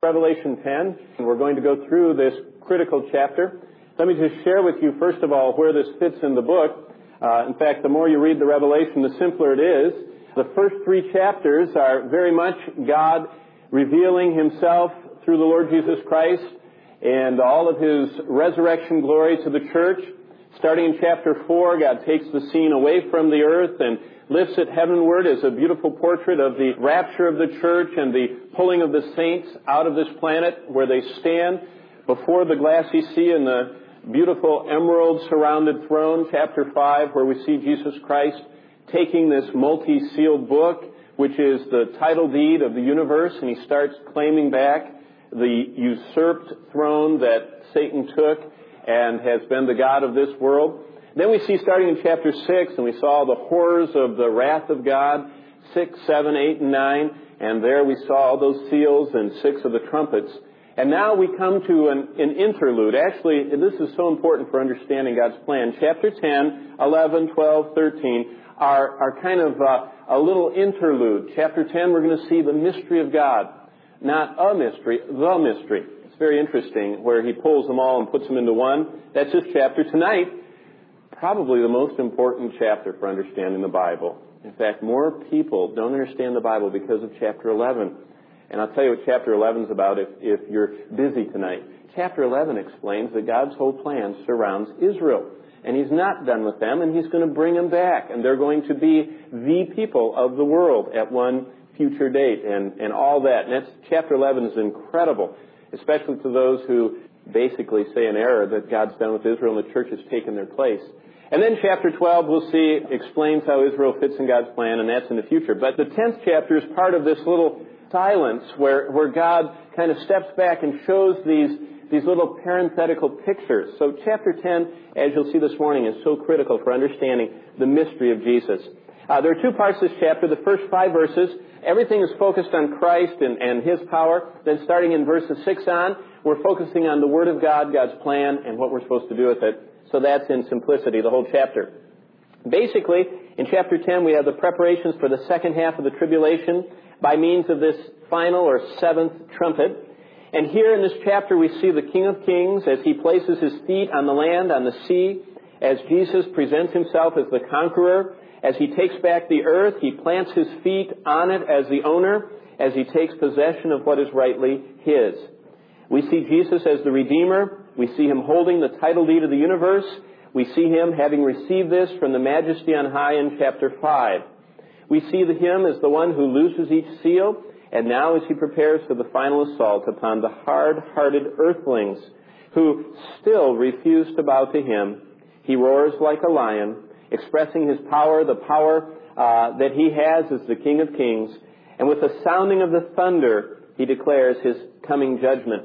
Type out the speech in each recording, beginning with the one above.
Revelation 10, and we're going to go through this critical chapter. Let me just share with you, first of all, where this fits in the book. In fact, the more you read the Revelation, the simpler it is. The first three chapters are very much God revealing Himself through the Lord Jesus Christ and all of His resurrection glory to the church. Starting in chapter 4, God takes the scene away from the earth and lifts it heavenward as a beautiful portrait of the rapture of the church and the pulling of the saints out of this planet where they stand before the glassy sea and the beautiful emerald-surrounded throne. Chapter 5, where we see Jesus Christ taking this multi-sealed book, which is the title deed of the universe, and He starts claiming back the usurped throne that Satan took and has been the God of this world. Then we see, starting in chapter 6, and we saw the horrors of the wrath of God, 6, 7, 8, and 9, and there we saw all those seals and 6 of the trumpets. And now we come to an interlude. Actually, this is so important for understanding God's plan. Chapter 10, 11, 12, 13 are kind of a little interlude. Chapter 10, we're going to see the mystery of God. Not a mystery, the mystery. It's very interesting where He pulls them all and puts them into one. That's this chapter. Tonight, probably the most important chapter for understanding the Bible. In fact, more people don't understand the Bible because of chapter 11. And I'll tell you what chapter 11 is about if you're busy tonight. Chapter 11 explains that God's whole plan surrounds Israel. And He's not done with them, and He's going to bring them back. And they're going to be the people of the world at one future date and all that. And chapter 11 is incredible, especially to those who basically say in error that God's done with Israel and the church has taken their place. And then chapter 12, we'll see, explains how Israel fits in God's plan, and that's in the future. But the 10th chapter is part of this little silence where God kind of steps back and shows these little parenthetical pictures. So chapter 10, as you'll see this morning, is so critical for understanding the mystery of Jesus. There are 2 parts to this chapter. The first 5 verses, everything is focused on Christ and His power. Then starting in verses 6 on, we're focusing on the Word of God, God's plan, and what we're supposed to do with it. So that's in simplicity, the whole chapter. Basically, in chapter 10, we have the preparations for the second half of the tribulation by means of this final or 7th trumpet. And here in this chapter, we see the King of Kings as He places His feet on the land, on the sea, as Jesus presents Himself as the conqueror. As He takes back the earth, He plants His feet on it as the owner, as He takes possession of what is rightly His. We see Jesus as the Redeemer. We see Him holding the title deed of the universe. We see Him having received this from the Majesty on high in chapter 5. We see Him as the one who looses each seal, and now as He prepares for the final assault upon the hard-hearted earthlings who still refuse to bow to Him, He roars like a lion, expressing His power, the power that He has as the King of Kings. And with the sounding of the thunder, He declares His coming judgment.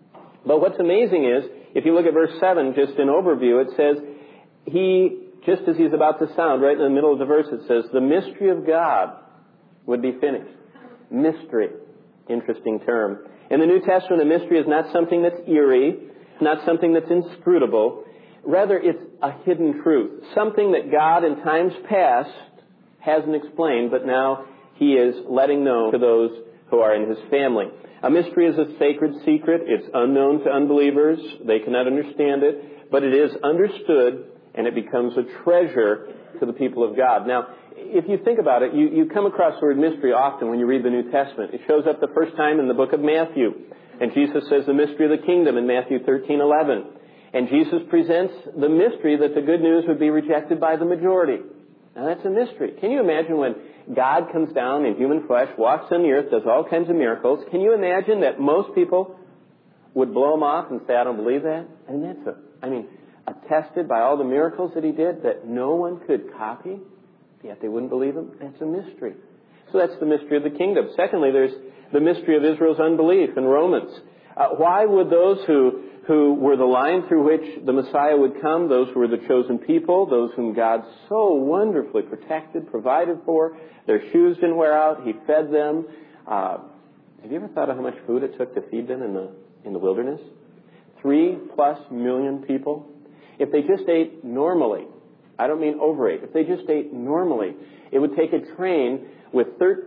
But what's amazing is, if you look at verse 7, just in overview, it says, He, just as He's about to sound, right in the middle of the verse, it says, the mystery of God would be finished. Mystery. Interesting term. In the New Testament, a mystery is not something that's eerie, not something that's inscrutable. Rather, it's a hidden truth. Something that God in times past hasn't explained, but now He is letting know to those who are in His family. A mystery is a sacred secret. It's unknown to unbelievers. They cannot understand it, but it is understood, and it becomes a treasure to the people of God. Now, if you think about it, you come across the word mystery often when you read the New Testament. It shows up the first time in the book of Matthew. And Jesus says the mystery of the kingdom in Matthew 13:11. And Jesus presents the mystery that the good news would be rejected by the majority. Now that's a mystery. Can you imagine when God comes down in human flesh, walks on the earth, does all kinds of miracles? Can you imagine that most people would blow Him off and say, I don't believe that? And that's attested by all the miracles that He did that no one could copy, yet they wouldn't believe Him? That's a mystery. So that's the mystery of the kingdom. Secondly, there's the mystery of Israel's unbelief in Romans. Why would those who were the line through which the Messiah would come, those who were the chosen people, those whom God so wonderfui protected, provided for, their shoes didn't wear out, He fed them. Have you ever thought of how much food it took to feed them in the wilderness? 3+ million people. If they just ate normally, I don't mean overate, if they just ate normally, it would take a train with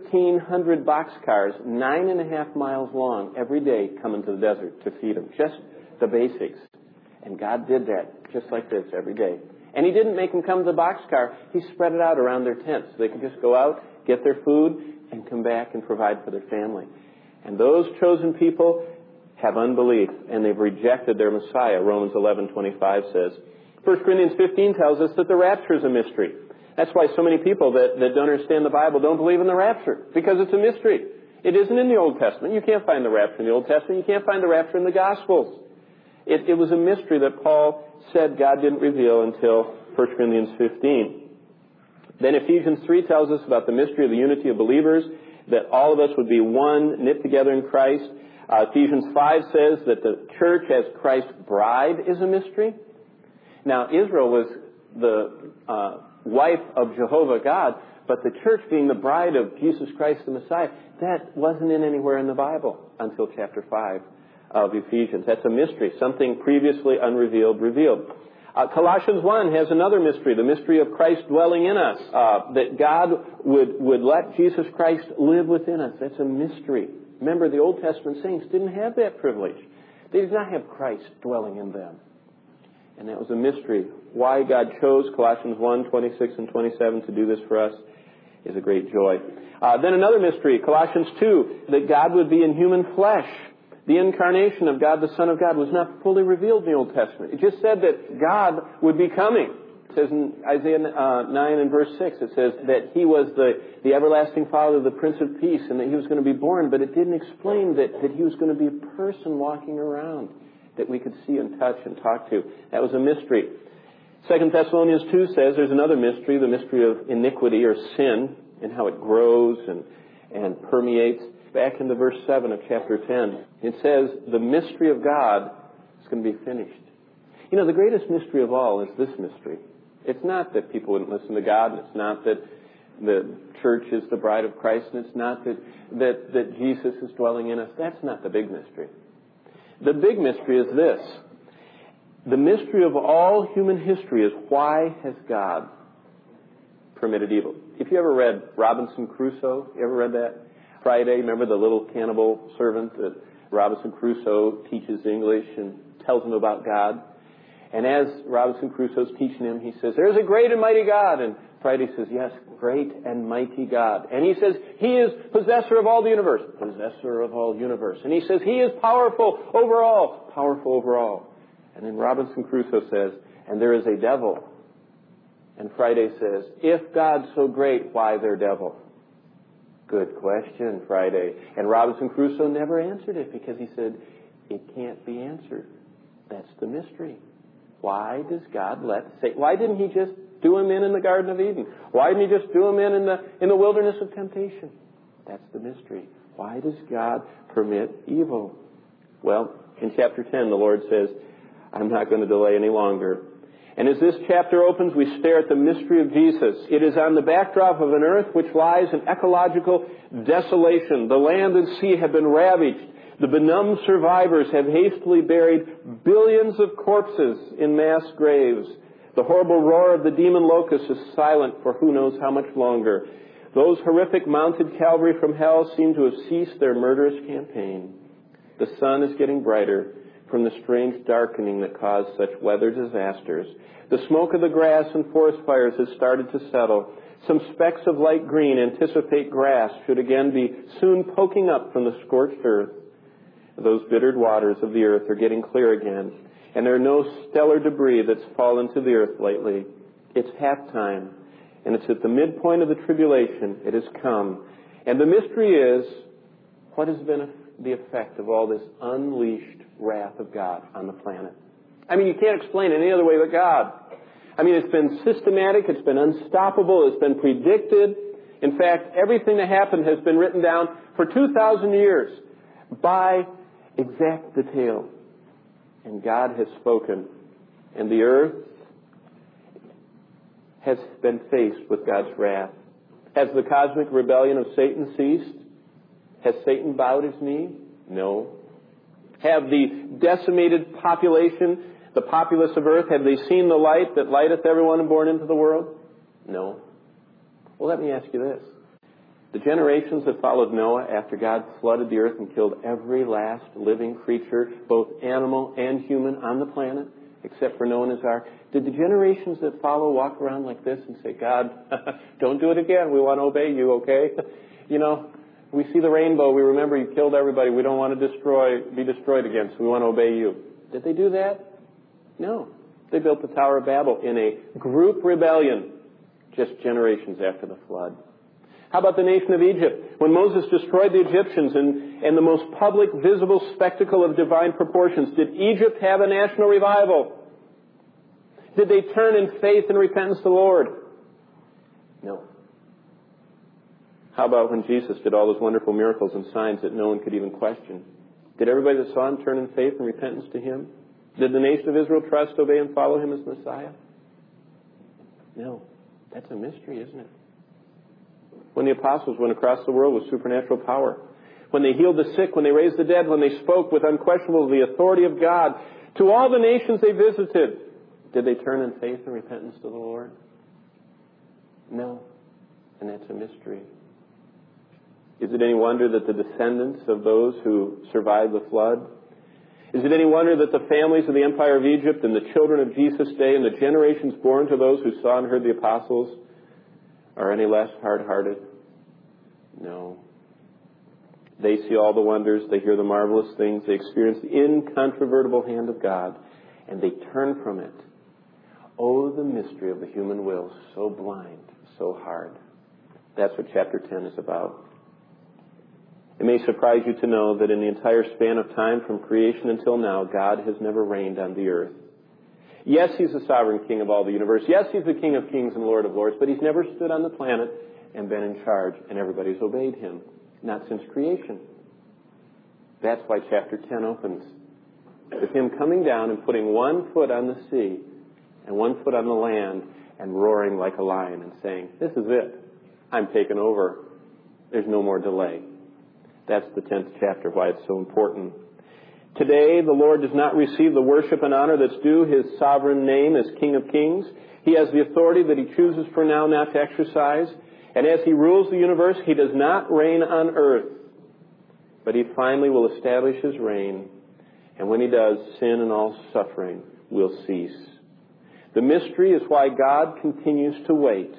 1,300 boxcars 9.5 miles long every day coming to the desert to feed them. Just the basics. And God did that just like this every day. And He didn't make them come to the boxcar. He spread it out around their tents so they could just go out, get their food, and come back and provide for their family. And those chosen people have unbelief, and they've rejected their Messiah. Romans 11:25 says. 1 Corinthians 15 tells us that the rapture is a mystery. That's why so many people that don't understand the Bible don't believe in the rapture, because it's a mystery. It isn't in the Old Testament. You can't find the rapture in the Old Testament. You can't find the rapture in the Gospels. It was a mystery that Paul said God didn't reveal until 1 Corinthians 15. Then Ephesians 3 tells us about the mystery of the unity of believers, that all of us would be one, knit together in Christ. Ephesians 5 says that the church as Christ's bride is a mystery. Now, Israel was the wife of Jehovah God, but the church being the bride of Jesus Christ the Messiah, that wasn't in anywhere in the Bible until chapter 5 of Ephesians. That's a mystery, something previously unrevealed, revealed. Colossians 1 has another mystery, the mystery of Christ dwelling in us, that God would let Jesus Christ live within us. That's a mystery. Remember, the Old Testament saints didn't have that privilege. They did not have Christ dwelling in them. And that was a mystery. Why God chose Colossians 1, 26 and 27 to do this for us is a great joy. Then another mystery, Colossians 2, that God would be in human flesh. The incarnation of God, the Son of God, was not fully revealed in the Old Testament. It just said that God would be coming. It says in Isaiah 9 and verse 6, it says that He was the everlasting Father, the Prince of Peace, and that He was going to be born, but it didn't explain that He was going to be a person walking around that we could see and touch and talk to. That was a mystery. 2 Thessalonians 2 says there's another mystery, the mystery of iniquity or sin, and how it grows and permeates. Back into verse 7 of chapter 10, it says the mystery of God is going to be finished. You know, the greatest mystery of all is this mystery. It's not that people wouldn't listen to God, and it's not that the church is the bride of Christ, and it's not that Jesus is dwelling in us. That's not the big mystery. The big mystery is this. The mystery of all human history is, why has God permitted evil? If you ever read Robinson Crusoe, you ever read that? Friday, remember the little cannibal servant that Robinson Crusoe teaches English and tells him about God? And as Robinson Crusoe's teaching him, he says, there's a great and mighty God. And Friday says, yes, great and mighty God. And he says, He is possessor of all the universe. Possessor of all universe. And he says, He is powerful over all. Powerful over all. And then Robinson Crusoe says, and there is a devil. And Friday says, if God's so great, why their devil? Good question, Friday. And Robinson Crusoe never answered it, because he said, it can't be answered. That's the mystery. Why does God let Satan? Why didn't He just do him in the Garden of Eden? Why didn't He just do him in the wilderness of temptation? That's the mystery. Why does God permit evil? Well, in chapter 10, the Lord says, I'm not going to delay any longer. And as this chapter opens, we stare at the mystery of Jesus. It is on the backdrop of an earth which lies in ecological desolation. The land and sea have been ravaged. The benumbed survivors have hastily buried billions of corpses in mass graves. The horrible roar of the demon locust is silent for who knows how much longer. Those horrific mounted cavalry from hell seem to have ceased their murderous campaign. The sun is getting brighter from the strange darkening that caused such weather disasters. The smoke of the grass and forest fires has started to settle. Some specks of light green anticipate grass should again be soon poking up from the scorched earth. Those bittered waters of the earth are getting clear again, and there are no stellar debris that's fallen to the earth lately. It's halftime, and it's at the midpoint of the tribulation. It has come. And the mystery is, what has been the effect of all this unleashed wrath of God on the planet? I mean, you can't explain it any other way but God. I mean, it's been systematic, it's been unstoppable, it's been predicted. In fact, everything that happened has been written down for 2,000 years by exact detail. And God has spoken. And the earth has been faced with God's wrath. Has the cosmic rebellion of Satan ceased? Has Satan bowed his knee? No. Have the decimated population, the populace of earth, have they seen the light that lighteth everyone born into the world? No. Well, let me ask you this. The generations that followed Noah after God flooded the earth and killed every last living creature, both animal and human on the planet, except for Noah and his ark, did the generations that follow walk around like this and say, God, don't do it again. We want to obey you, okay? You know, we see the rainbow. We remember you killed everybody. We don't want to be destroyed again, so we want to obey you. Did they do that? No. They built the Tower of Babel in a group rebellion just generations after the flood. How about the nation of Egypt? When Moses destroyed the Egyptians and the most public, visible spectacle of divine proportions, did Egypt have a national revival? Did they turn in faith and repentance to the Lord? No. How about when Jesus did all those wonderful miracles and signs that no one could even question? Did everybody that saw him turn in faith and repentance to him? Did the nation of Israel trust, obey, and follow him as Messiah? No. That's a mystery, isn't it? When the apostles went across the world with supernatural power, when they healed the sick, when they raised the dead, when they spoke with unquestionable the authority of God to all the nations they visited, did they turn in faith and repentance to the Lord? No. And that's a mystery. Is it any wonder that the descendants of those who survived the flood, is it any wonder that the families of the empire of Egypt and the children of Jesus' day and the generations born to those who saw and heard the apostles are any less hard-hearted? No. They see all the wonders, they hear the marvelous things, they experience the incontrovertible hand of God, and they turn from it. Oh, the mystery of the human will, so blind, so hard. That's what chapter 10 is about. It may surprise you to know that in the entire span of time from creation until now, God has never reigned on the earth. Yes, he's the sovereign king of all the universe. Yes, he's the King of kings and Lord of lords, but he's never stood on the planet and been in charge, and everybody's obeyed him. Not since creation. That's why chapter 10 opens with him coming down and putting one foot on the sea and one foot on the land and roaring like a lion and saying, this is it. I'm taking over. There's no more delay. That's the 10th chapter, why it's so important. Today, the Lord does not receive the worship and honor that's due his sovereign name as King of Kings. He has the authority that he chooses for now not to exercise. And as he rules the universe, he does not reign on earth. But he finally will establish his reign. And when he does, sin and all suffering will cease. The mystery is why God continues to wait.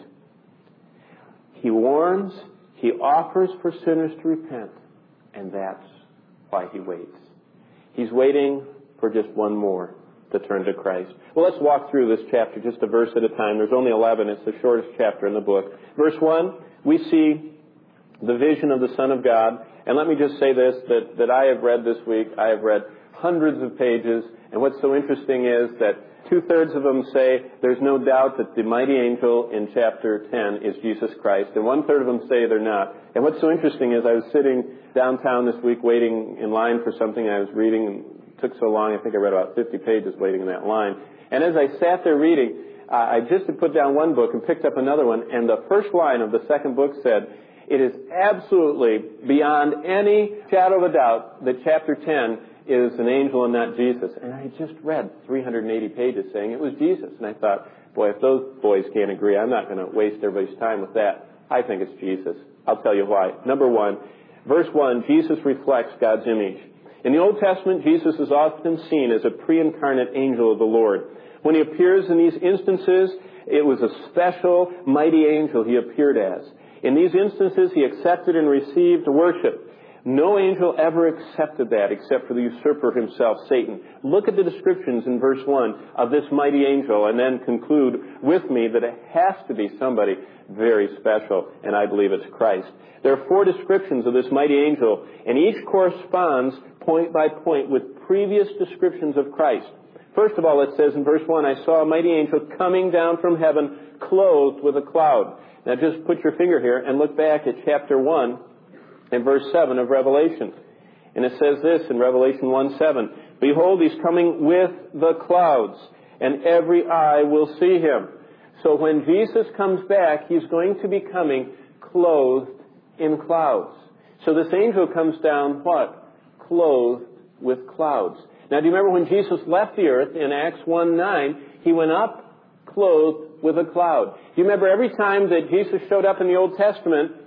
He warns, he offers for sinners to repent. And that's why he waits. He's waiting for just one more to turn to Christ. Well, let's walk through this chapter just a verse at a time. There's only 11. It's the shortest chapter in the book. Verse 1, we see the vision of the Son of God. And let me just say this, that I have read this week. I have read hundreds of pages. And what's so interesting is that 2/3 of them say there's no doubt that the mighty angel in chapter 10 is Jesus Christ. And 1/3 of them say they're not. And what's so interesting is I was sitting downtown this week waiting in line for something I was reading, and it took so long. I think I read about 50 pages waiting in that line. And as I sat there reading, I just had put down one book and picked up another one, and the first line of the second book said, it is absolutely beyond any shadow of a doubt that chapter 10 is an angel and not Jesus. And I just read 380 pages saying it was Jesus. And I thought, boy, if those boys can't agree, I'm not going to waste everybody's time with that. I think it's Jesus. I'll tell you why. Number one, verse 1, Jesus reflects God's image. In the Old Testament, Jesus is often seen as a pre-incarnate angel of the Lord. When he appears in these instances, it was a special, mighty angel he appeared as. In these instances, he accepted and received worship. No angel ever accepted that except for the usurper himself, Satan. Look at the descriptions in verse 1 of this mighty angel and then conclude with me that it has to be somebody very special, and I believe it's Christ. There are 4 descriptions of this mighty angel, and each corresponds point by point with previous descriptions of Christ. First of all, it says in verse 1, I saw a mighty angel coming down from heaven, clothed with a cloud. Now just put your finger here and look back at chapter 1 and verse 7 of Revelation. And it says this in Revelation 1:7, behold, he's coming with the clouds, and every eye will see him. So when Jesus comes back, he's going to be coming clothed in clouds. So this angel comes down, what? Clothed with clouds. Now, do you remember when Jesus left the earth in Acts 1:9, he went up clothed with a cloud. Do you remember every time that Jesus showed up in the Old Testament,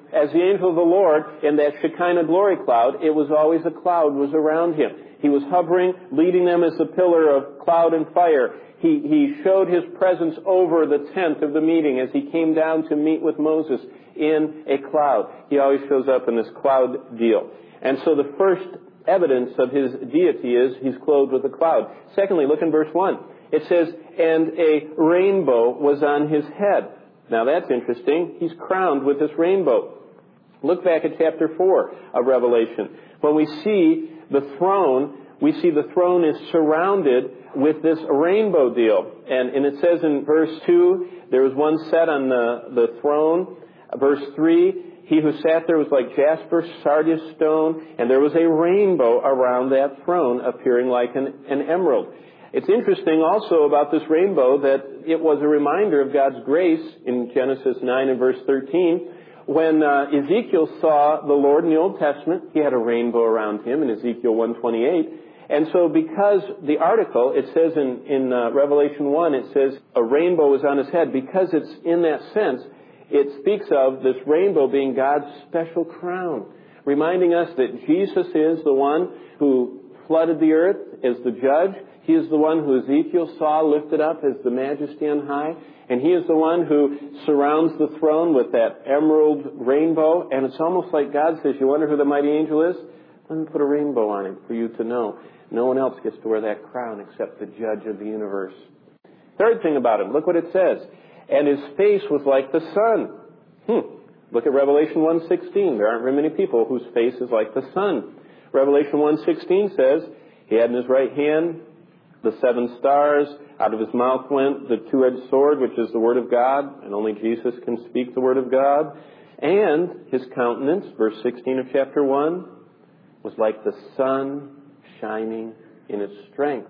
as the angel of the Lord in that Shekinah glory cloud, it was always a cloud was around him. He was hovering, leading them as a pillar of cloud and fire. He showed his presence over the tent of the meeting as he came down to meet with Moses in a cloud. He always shows up in this cloud deal. And so the first evidence of his deity is he's clothed with a cloud. Secondly, look in verse 1. It says, and a rainbow was on his head. Now that's interesting. He's crowned with this rainbow. Look back at chapter 4 of Revelation. When we see the throne, we see the throne is surrounded with this rainbow deal. And it says in verse 2, there was one set on the throne. Verse 3, he who sat there was like jasper, sardius stone, and there was a rainbow around that throne appearing like an emerald. It's interesting also about this rainbow that it was a reminder of God's grace in Genesis 9 and verse 13. When Ezekiel saw the Lord in the Old Testament, he had a rainbow around him in Ezekiel 1:28. And so because the article, it says in Revelation 1, it says a rainbow was on his head. Because it's in that sense, it speaks of this rainbow being God's special crown, reminding us that Jesus is the one who flooded the earth as the judge. He is the one who Ezekiel saw lifted up as the majesty on high. And he is the one who surrounds the throne with that emerald rainbow. And it's almost like God says, you wonder who the mighty angel is? Let me put a rainbow on him for you to know. No one else gets to wear that crown except the judge of the universe. Third thing about him, look what it says. And his face was like the sun. Look at Revelation 1:16. There aren't very many people whose face is like the sun. Revelation 1:16 says, he had in his right hand the 7 stars. Out of his mouth went the two-edged sword, which is the Word of God, and only Jesus can speak the Word of God. And his countenance, verse 16 of chapter 1, was like the sun shining in its strength.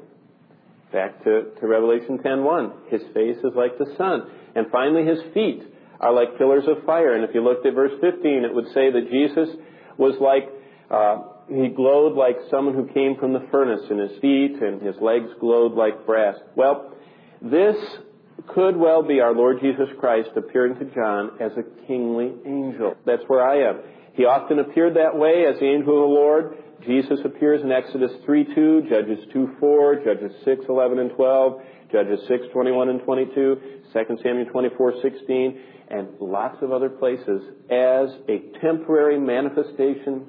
Back to Revelation 10:1. His face is like the sun. And finally, his feet are like pillars of fire. And if you looked at verse 15, it would say that Jesus was like, he glowed like someone who came from the furnace, and his feet and his legs glowed like brass. Well, this could well be our Lord Jesus Christ appearing to John as a kingly angel. That's where I am. He often appeared that way as the angel of the Lord. Jesus appears in Exodus 3:2, Judges 2:4, Judges 6:11 and 12, Judges 6:21 and 22, 2 Samuel 24:16, and lots of other places as a temporary manifestation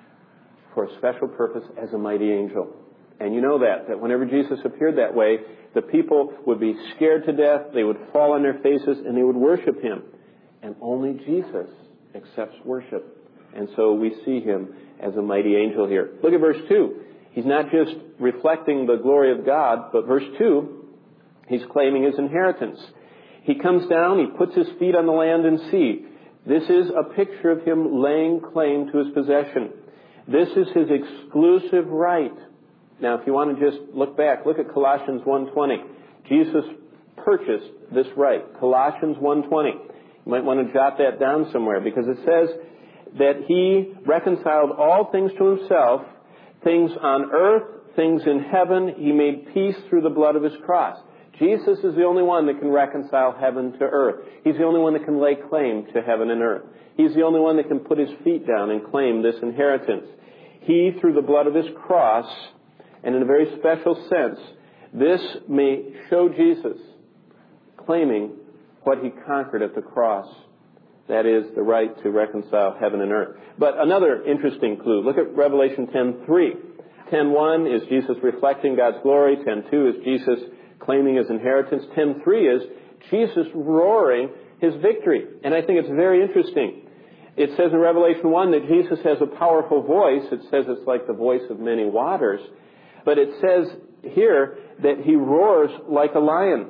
for a special purpose as a mighty angel. And you know that whenever Jesus appeared that way, the people would be scared to death, they would fall on their faces, and they would worship him. And only Jesus accepts worship. And so we see him as a mighty angel here. Look at verse 2. He's not just reflecting the glory of God, but verse 2, he's claiming his inheritance. He comes down, he puts his feet on the land and sea. This is a picture of him laying claim to his possession. This is his exclusive right. Now, if you want to just look back, look at Colossians 1:20. Jesus purchased this right. Colossians 1:20. You might want to jot that down somewhere because it says that he reconciled all things to himself, things on earth, things in heaven. He made peace through the blood of his cross. Jesus is the only one that can reconcile heaven to earth. He's the only one that can lay claim to heaven and earth. He's the only one that can put his feet down and claim this inheritance. He, through the blood of his cross, and in a very special sense, this may show Jesus claiming what he conquered at the cross. That is, the right to reconcile heaven and earth. But another interesting clue. Look at Revelation 10:3. 10:1 is Jesus reflecting God's glory. 10:2 is Jesus claiming his inheritance. 10:3 is Jesus roaring his victory. And I think it's very interesting. It says in Revelation 1 that Jesus has a powerful voice. It says it's like the voice of many waters. But it says here that he roars like a lion.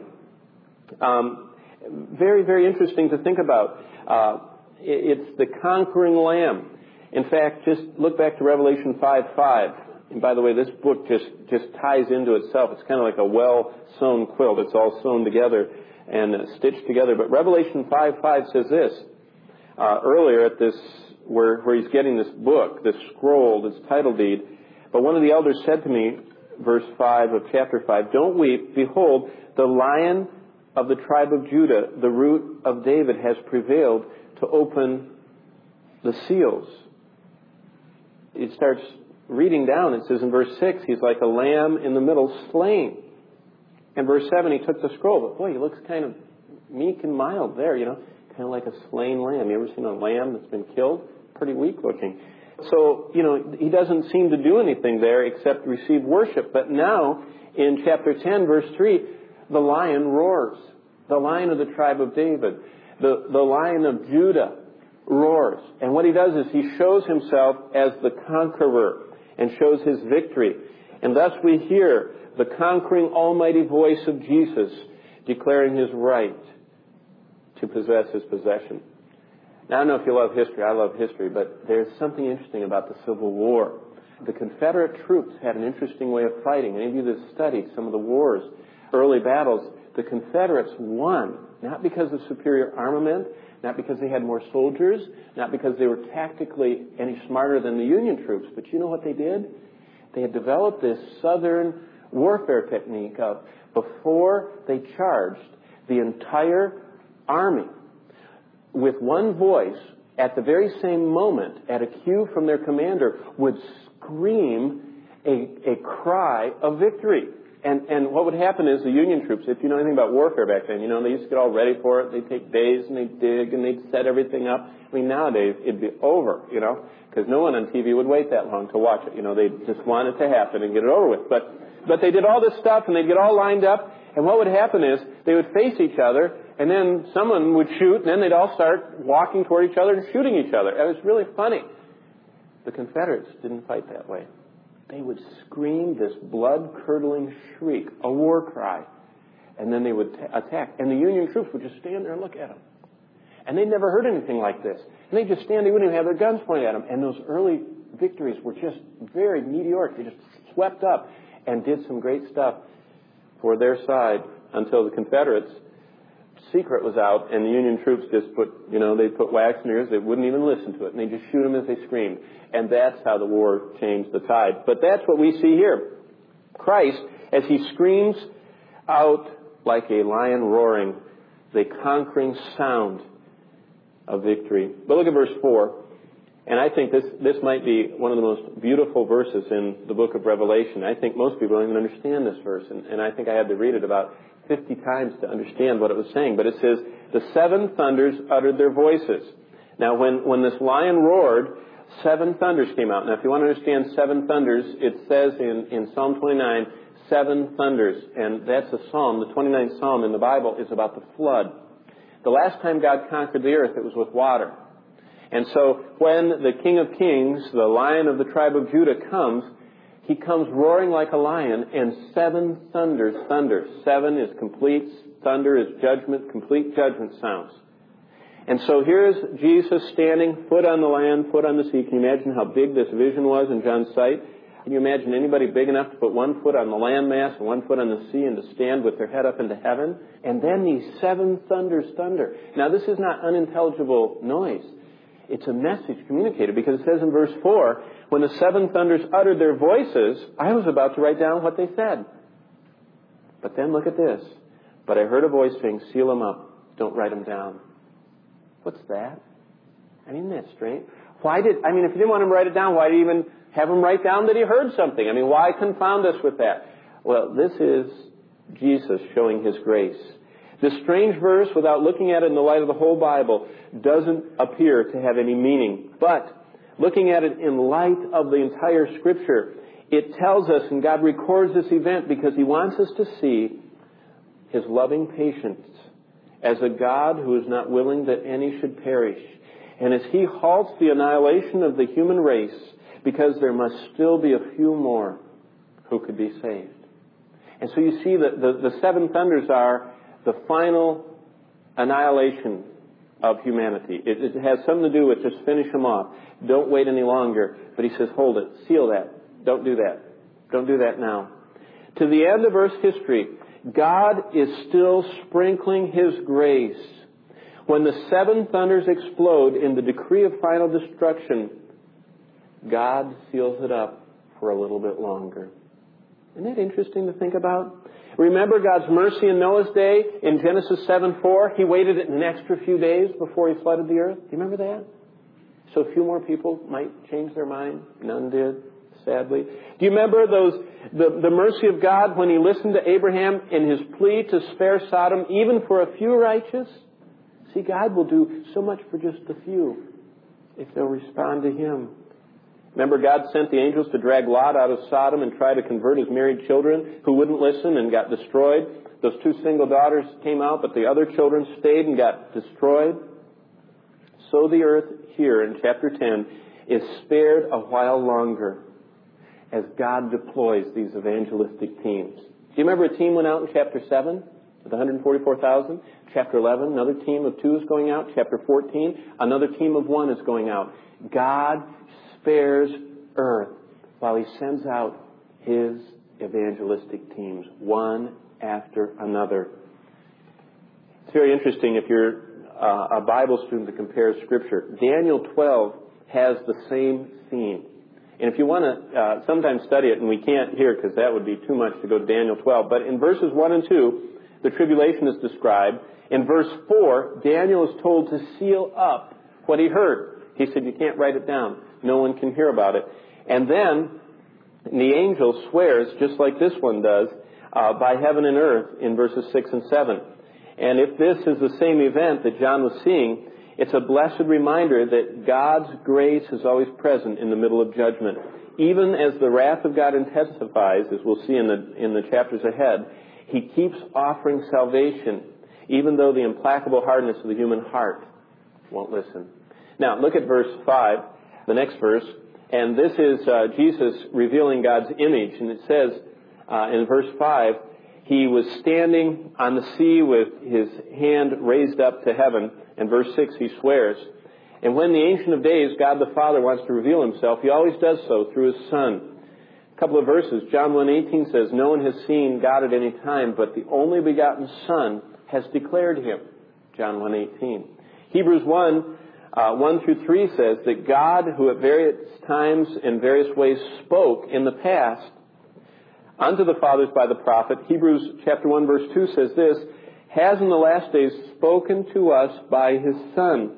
Very, very interesting to think about. It's the conquering lamb. In fact, just look back to Revelation 5:5. And by the way, this book just ties into itself. It's kind of like a well-sewn quilt. It's all sewn together and stitched together. But Revelation 5:5 says this. Earlier at this, where he's getting this book, this scroll, this title deed, but one of the elders said to me, verse 5 of chapter 5, "Don't weep. Behold, the Lion of the tribe of Judah, the root of David, has prevailed to open the seals. It starts reading down. It says in verse 6, he's like a lamb in the middle, slain. And verse 7, he took the scroll. But boy, he looks kind of meek and mild there, kind of like a slain lamb. You ever seen a lamb that's been killed? Pretty weak looking. So, he doesn't seem to do anything there except receive worship. But now, in chapter 10, verse 3, the lion roars. The lion of the tribe of David. The lion of Judah roars. And what he does is he shows himself as the conqueror and shows his victory. And thus we hear the conquering almighty voice of Jesus declaring his right to possess his possession. Now, I don't know if you love history. I love history. But there's something interesting about the Civil War. The Confederate troops had an interesting way of fighting. Any of you that studied some of the wars, early battles, the Confederates won, not because of superior armament, not because they had more soldiers, not because they were tactically any smarter than the Union troops. But you know what they did? They had developed this Southern warfare technique of, before they charged, the entire army, with one voice, at the very same moment, at a cue from their commander, would scream a cry of victory. And what would happen is the Union troops, if you know anything about warfare back then, they used to get all ready for it. They'd take days and they'd dig and they'd set everything up. I mean, nowadays it'd be over, because no one on TV would wait that long to watch it. They just want it to happen and get it over with. But they did all this stuff and they'd get all lined up. And what would happen is they would face each other and then someone would shoot and then they'd all start walking toward each other and shooting each other. It was really funny. The Confederates didn't fight that way. They would scream this blood-curdling shriek, a war cry, and then they would attack. And the Union troops would just stand there and look at them. And they'd never heard anything like this. And they'd just stand, they wouldn't even have their guns pointed at them. And those early victories were just very meteoric. They just swept up and did some great stuff for their side until the Confederates' secret was out and the Union troops just they'd put wax in their ears. They wouldn't even listen to it. And they'd just shoot them as they screamed. And that's how the war changed the tide. But that's what we see here. Christ, as he screams out like a lion roaring, the conquering sound of victory. But look at verse 4. And I think this might be one of the most beautiful verses in the book of Revelation. I think most people don't even understand this verse. And I think I had to read it about 50 times to understand what it was saying. But it says, the seven thunders uttered their voices. Now, when this lion roared, seven thunders came out. Now, if you want to understand seven thunders, it says in Psalm 29, seven thunders. And that's a psalm. The 29th psalm in the Bible is about the flood. The last time God conquered the earth, it was with water. And so when the King of Kings, the Lion of the tribe of Judah, comes, he comes roaring like a lion, and seven thunders thunder. Seven is complete, thunder is judgment, complete judgment sounds. And so here's Jesus standing, foot on the land, foot on the sea. Can you imagine how big this vision was in John's sight? Can you imagine anybody big enough to put one foot on the landmass and one foot on the sea and to stand with their head up into heaven? And then these seven thunders thunder. Now this is not unintelligible noise. It's a message communicated, because it says in verse 4, when the seven thunders uttered their voices, I was about to write down what they said. But then look at this. But I heard a voice saying, seal them up. Don't write them down. What's that? I mean, isn't that strange? If you didn't want him to write it down, why did you even have him write down that he heard something? I mean, why confound us with that? Well, this is Jesus showing his grace. This strange verse, without looking at it in the light of the whole Bible, doesn't appear to have any meaning. But looking at it in light of the entire Scripture, it tells us, and God records this event because he wants us to see his loving patience as a God who is not willing that any should perish. And as he halts the annihilation of the human race, because there must still be a few more who could be saved. And so you see that the seven thunders are the final annihilation of humanity. It has something to do with just finish them off. Don't wait any longer. But he says, hold it. Seal that. Don't do that. Don't do that now. To the end of Earth's history, God is still sprinkling his grace. When the seven thunders explode in the decree of final destruction, God seals it up for a little bit longer. Isn't that interesting to think about? Remember God's mercy in Noah's day in Genesis 7:4? He waited an extra few days before he flooded the earth. Do you remember that? so a few more people might change their mind. None did, sadly. Do you remember the mercy of God when He listened to Abraham in his plea to spare Sodom, even for a few righteous? See, God will do so much for just a few if they'll respond to Him. Remember, God sent the angels to drag Lot out of Sodom and try to convert his married children who wouldn't listen and got destroyed. Those 2 single daughters came out, but the other children stayed and got destroyed. So the earth here in chapter 10 is spared a while longer as God deploys these evangelistic teams. Do you remember a team went out in chapter 7 with 144,000? Chapter 11, another team of 2 is going out. Chapter 14, another team of 1 is going out. God spares earth while He sends out His evangelistic teams, one after another. It's very interesting if you're a Bible student that compares Scripture. Daniel 12 has the same theme. And if you want to sometimes study it, and we can't here because that would be too much to go to Daniel 12, but in verses 1 and 2, the tribulation is described. In verse 4, Daniel is told to seal up what he heard. He said, you can't write it down. No one can hear about it. And then the angel swears, just like this one does, by heaven and earth in verses 6 and 7. And if this is the same event that John was seeing, it's a blessed reminder that God's grace is always present in the middle of judgment. Even as the wrath of God intensifies, as we'll see in the chapters ahead, He keeps offering salvation, even though the implacable hardness of the human heart won't listen. Now, look at verse 5, the next verse. And this is Jesus revealing God's image. And it says in verse 5, He was standing on the sea with His hand raised up to heaven. And verse 6, He swears. And when the Ancient of Days, God the Father, wants to reveal Himself, He always does so through His Son. A couple of verses. John 1:18 says, no one has seen God at any time, but the only begotten Son has declared Him. John 1:18. Hebrews 1 through 3 says that God, who at various times and various ways spoke in the past unto the fathers by the prophet, Hebrews chapter 1 verse 2 says this, has in the last days spoken to us by His Son.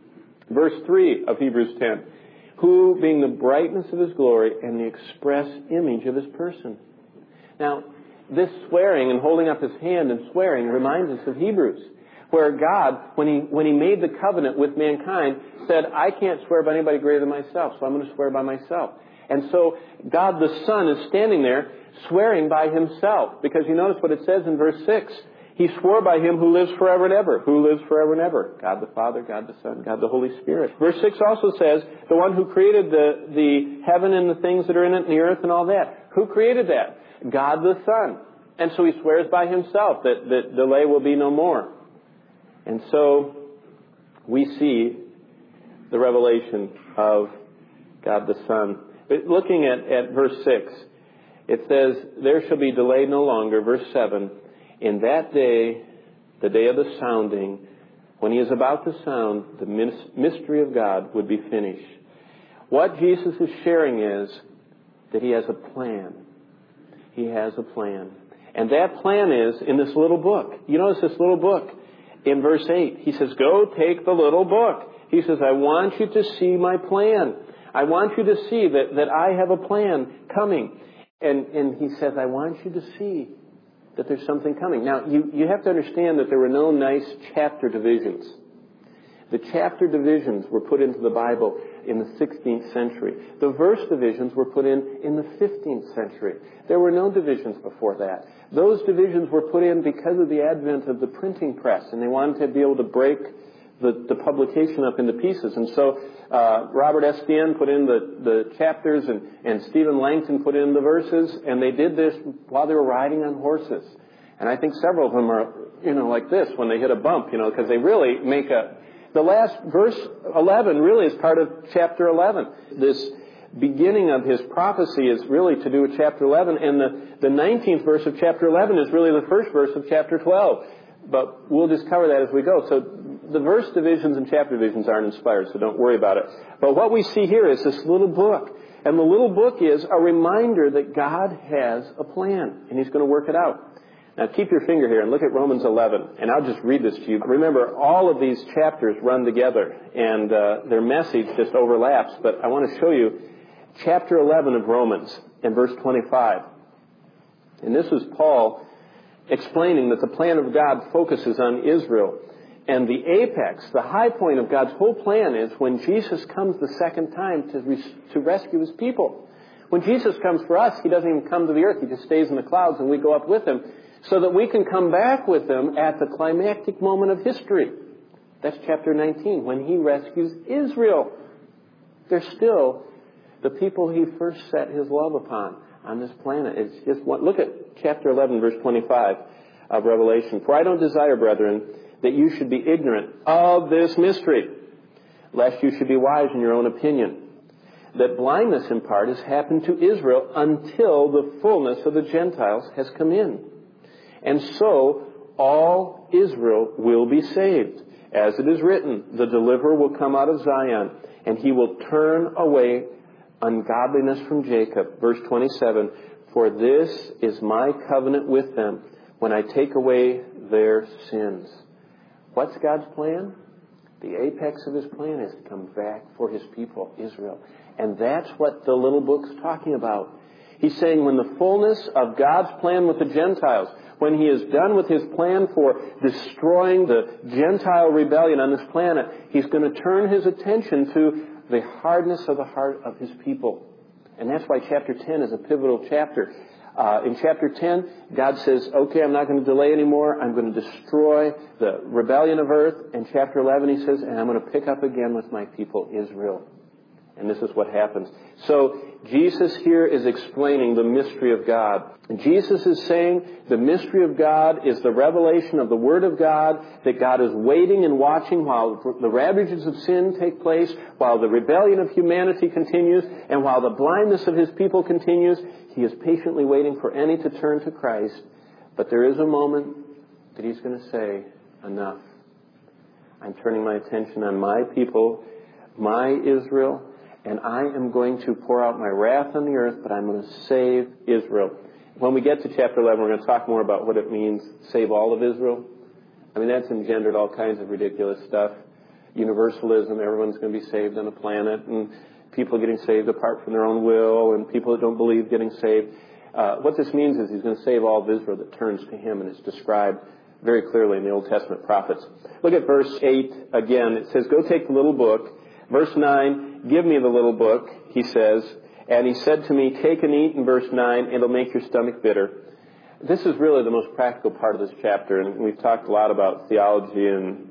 Verse 3 of Hebrews 10, who, being the brightness of His glory and the express image of His person. Now, this swearing and holding up His hand and swearing reminds us of Hebrews, where God, when He made the covenant with mankind, said, I can't swear by anybody greater than myself, so I'm going to swear by myself. And so God the Son is standing there swearing by Himself, because you notice what it says in verse 6. He swore by Him who lives forever and ever. Who lives forever and ever? God the Father, God the Son, God the Holy Spirit. Verse 6 also says, the one who created the heaven and the things that are in it and the earth and all that. Who created that? God the Son. And so He swears by Himself that delay will be no more. And so we see the revelation of God the Son. But looking at verse 6, it says, there shall be delay no longer. Verse 7, in that day, the day of the sounding, when He is about to sound, the mystery of God would be finished. What Jesus is sharing is that He has a plan. He has a plan. And that plan is in this little book. You notice this little book in verse 8. He says, go take the little book. He says, I want you to see my plan. I want you to see that I have a plan coming. And He says, I want you to see that there's something coming. Now, you have to understand that there were no nice chapter divisions. The chapter divisions were put into the Bible in the 16th century. The verse divisions were put in the 15th century. There were no divisions before that. Those divisions were put in because of the advent of the printing press, and they wanted to be able to break the publication up into pieces. And so Robert Estienne put in the chapters, and Stephen Langton put in the verses, and they did this while they were riding on horses. And I think several of them are, like this when they hit a bump, because they really make the last verse 11 really is part of chapter 11. This beginning of his prophecy is really to do with chapter 11, and the 19th verse of chapter 11 is really the first verse of chapter 12. But we'll just cover that as we go. So the verse divisions and chapter divisions aren't inspired, so don't worry about it. But what we see here is this little book. And the little book is a reminder that God has a plan, and He's going to work it out. Now keep your finger here and look at Romans 11, and I'll just read this to you. Remember, all of these chapters run together, and their message just overlaps, but I want to show you chapter 11 of Romans and verse 25. And this is Paul explaining that the plan of God focuses on Israel. And the apex, the high point of God's whole plan is when Jesus comes the second time to rescue His people. When Jesus comes for us, He doesn't even come to the earth. He just stays in the clouds and we go up with Him so that we can come back with Him at the climactic moment of history. That's chapter 19, when He rescues Israel. They're still the people He first set His love upon on this planet. It's just one. Look at chapter 11, verse 25 of Revelation. For I don't desire, brethren, that you should be ignorant of this mystery, lest you should be wise in your own opinion, that blindness in part has happened to Israel until the fullness of the Gentiles has come in. And so all Israel will be saved. As it is written, the deliverer will come out of Zion, and He will turn away ungodliness from Jacob. Verse 27, for this is my covenant with them when I take away their sins. What's God's plan? The apex of His plan is to come back for His people, Israel. And that's what the little book's talking about. He's saying when the fullness of God's plan with the Gentiles, when He is done with His plan for destroying the Gentile rebellion on this planet, He's going to turn His attention to the hardness of the heart of His people. And that's why chapter 10 is a pivotal chapter. In chapter 10, God says, okay, I'm not going to delay anymore. I'm going to destroy the rebellion of earth. In chapter 11, He says, and I'm going to pick up again with my people, Israel. And this is what happens. So Jesus here is explaining the mystery of God. Jesus is saying the mystery of God is the revelation of the Word of God, that God is waiting and watching while the ravages of sin take place, while the rebellion of humanity continues, and while the blindness of His people continues. He is patiently waiting for any to turn to Christ. But there is a moment that He's going to say, enough. I'm turning my attention on my people, my Israel, and I am going to pour out my wrath on the earth, but I'm going to save Israel. When we get to chapter 11, we're going to talk more about what it means, save all of Israel. I mean, that's engendered all kinds of ridiculous stuff. Universalism, everyone's going to be saved on the planet, and people getting saved apart from their own will, and people that don't believe getting saved. What this means is He's going to save all of Israel that turns to Him, and it's described very clearly in the Old Testament prophets. Look at verse 8 again. It says, go take the little book. Verse 9, give me the little book, He says. And He said to me, take and eat, in verse 9, and it'll make your stomach bitter. This is really the most practical part of this chapter, and we've talked a lot about theology and,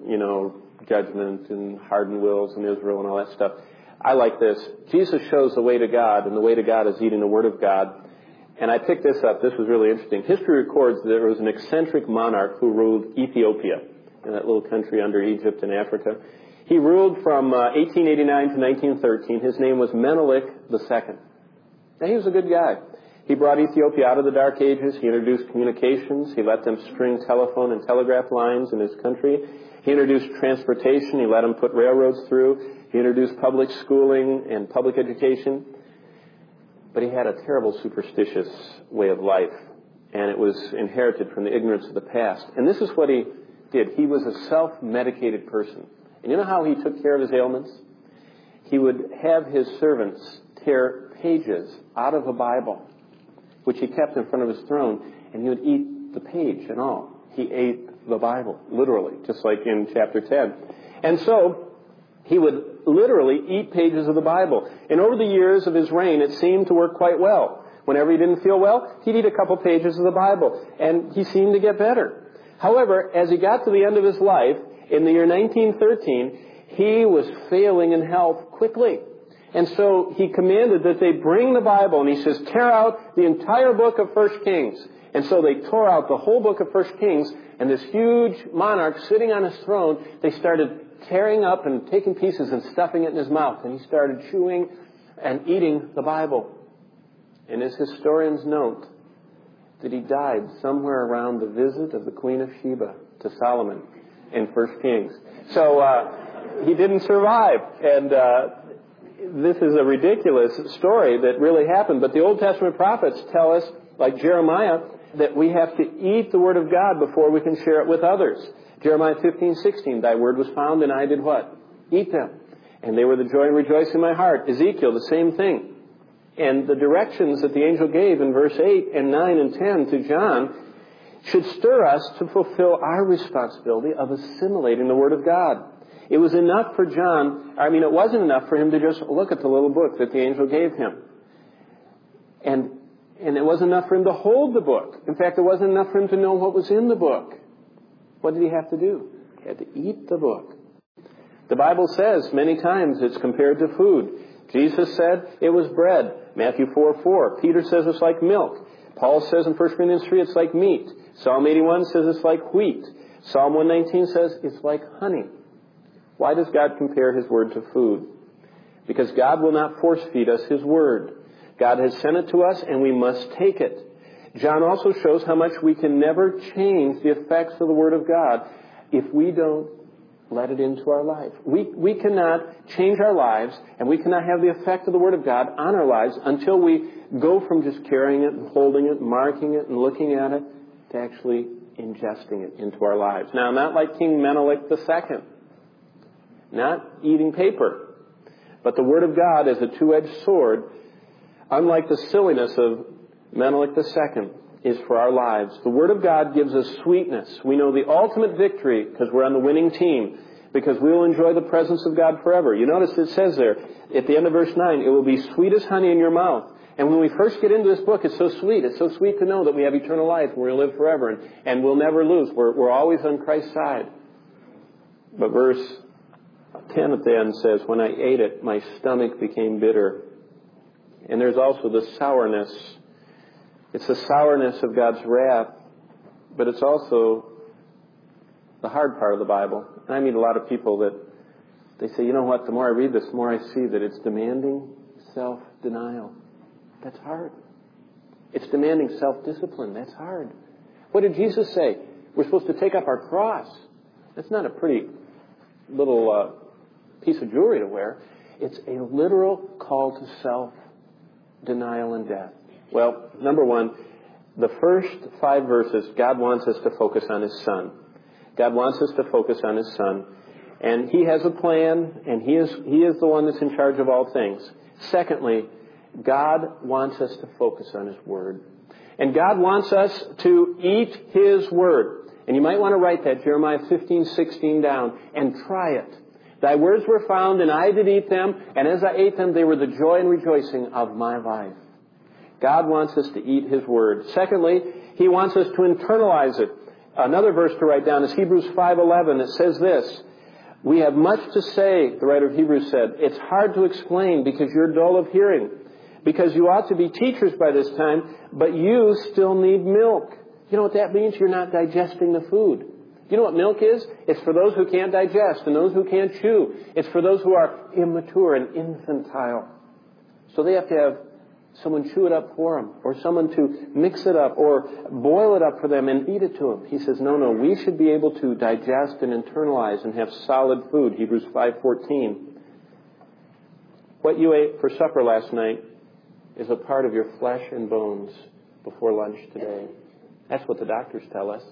judgment and hardened wills in Israel and all that stuff. I like this. Jesus shows the way to God, and the way to God is eating the Word of God. And I picked this up. This was really interesting. History records that there was an eccentric monarch who ruled Ethiopia, in that little country under Egypt and Africa. He ruled from 1889 to 1913. His name was Menelik II. Now, he was a good guy. He brought Ethiopia out of the Dark Ages. He introduced communications. He let them string telephone and telegraph lines in his country. He introduced transportation. He let them put railroads through. He introduced public schooling and public education. But he had a terrible superstitious way of life, and it was inherited from the ignorance of the past. And this is what he did. He was a self-medicated person. And you know how he took care of his ailments? He would have his servants tear pages out of a Bible, which he kept in front of his throne, and he would eat the page and all. He ate the Bible, literally, just like in chapter 10. And so he would literally eat pages of the Bible. And over the years of his reign, it seemed to work quite well. Whenever he didn't feel well, he'd eat a couple pages of the Bible, and he seemed to get better. However, as he got to the end of his life, in the year 1913, he was failing in health quickly. And so he commanded that they bring the Bible, and he says, tear out the entire book of 1 Kings. And so they tore out the whole book of 1 Kings, and this huge monarch sitting on his throne, they started tearing up and taking pieces and stuffing it in his mouth. And he started chewing and eating the Bible. And his historians note that he died somewhere around the visit of the Queen of Sheba to Solomon in 1 Kings. So he didn't survive. And this is a ridiculous story that really happened. But the Old Testament prophets tell us, like Jeremiah, that we have to eat the Word of God before we can share it with others. Jeremiah 15:16, thy word was found and I did what? Eat them. And they were the joy and rejoicing in my heart. Ezekiel, the same thing. And the directions that the angel gave in verse 8 and 9 and 10 to John should stir us to fulfill our responsibility of assimilating the Word of God. It was enough for John, it wasn't enough for him to just look at the little book that the angel gave him. And it wasn't enough for him to hold the book. In fact, it wasn't enough for him to know what was in the book. What did he have to do? He had to eat the book. The Bible says many times it's compared to food. Jesus said it was bread. Matthew 4:4. Peter says it's like milk. Paul says in 1 Corinthians 3 it's like meat. Psalm 81 says it's like wheat. Psalm 119 says it's like honey. Why does God compare His Word to food? Because God will not force feed us His Word. God has sent it to us and we must take it. John also shows how much we can never change the effects of the Word of God if we don't let it into our life. We cannot change our lives and we cannot have the effect of the Word of God on our lives until we go from just carrying it and holding it, marking it and looking at it to actually ingesting it into our lives. Now, not like King Menelik II. Not eating paper. But the Word of God is a two-edged sword. Unlike the silliness of Menelik II, is for our lives. The Word of God gives us sweetness. We know the ultimate victory because we're on the winning team, because we will enjoy the presence of God forever. You notice it says there, at the end of verse 9, it will be sweet as honey in your mouth. And when we first get into this book, it's so sweet. It's so sweet to know that we have eternal life and we'll live forever and we'll never lose. We're always on Christ's side. But verse 10 at the end says, when I ate it, my stomach became bitter. And there's also the sourness. It's the sourness of God's wrath, but it's also the hard part of the Bible. And I meet a lot of people that they say, you know what, the more I read this, the more I see that it's demanding self-denial. That's hard. It's demanding self-discipline. That's hard. What did Jesus say? We're supposed to take up our cross. That's not a pretty little piece of jewelry to wear. It's a literal call to self-denial and death. Well, number one, the first 5 verses, God wants us to focus on His Son. God wants us to focus on His Son. And He has a plan, and He is the one that's in charge of all things. Secondly, God wants us to focus on His Word. And God wants us to eat His Word. And you might want to write that, Jeremiah 15:16 down, and try it. Thy words were found, and I did eat them, and as I ate them, they were the joy and rejoicing of my life. God wants us to eat His Word. Secondly, He wants us to internalize it. Another verse to write down is Hebrews 5:11. It says this, we have much to say, the writer of Hebrews said. It's hard to explain because you're dull of hearing. Because you ought to be teachers by this time, but you still need milk. You know what that means? You're not digesting the food. You know what milk is? It's for those who can't digest and those who can't chew. It's for those who are immature and infantile. So they have to have someone chew it up for them, or someone to mix it up, or boil it up for them and feed it to them. He says, no, we should be able to digest and internalize and have solid food. Hebrews 5:14. What you ate for supper last night is a part of your flesh and bones before lunch today. That's what the doctors tell us.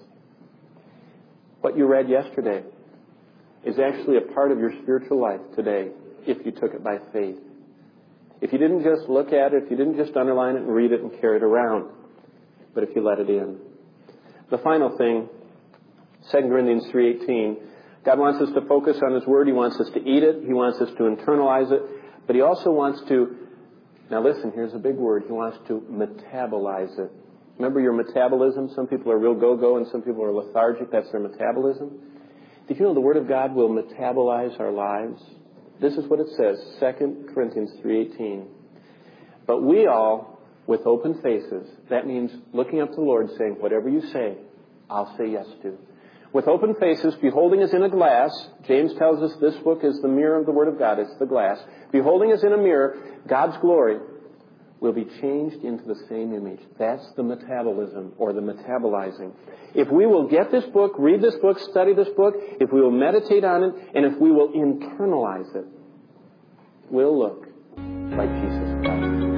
What you read yesterday is actually a part of your spiritual life today if you took it by faith. If you didn't just look at it, if you didn't just underline it and read it and carry it around, but if you let it in. The final thing, 2 Corinthians 3:18, God wants us to focus on His Word. He wants us to eat it. He wants us to internalize it. But He also wants to, now listen, here's a big word, He wants to metabolize it. Remember your metabolism? Some people are real go-go and some people are lethargic. That's their metabolism. Did you know the Word of God will metabolize our lives? This is what it says, 2 Corinthians 3:18. But we all, with open faces, that means looking up to the Lord saying, whatever you say, I'll say yes to. With open faces, beholding as in a glass, James tells us this book is the mirror of the Word of God. It's the glass. Beholding as in a mirror, God's glory will be changed into the same image. That's the metabolism, or the metabolizing. If we will get this book, read this book, study this book, if we will meditate on it, and if we will internalize it, we'll look like Jesus Christ.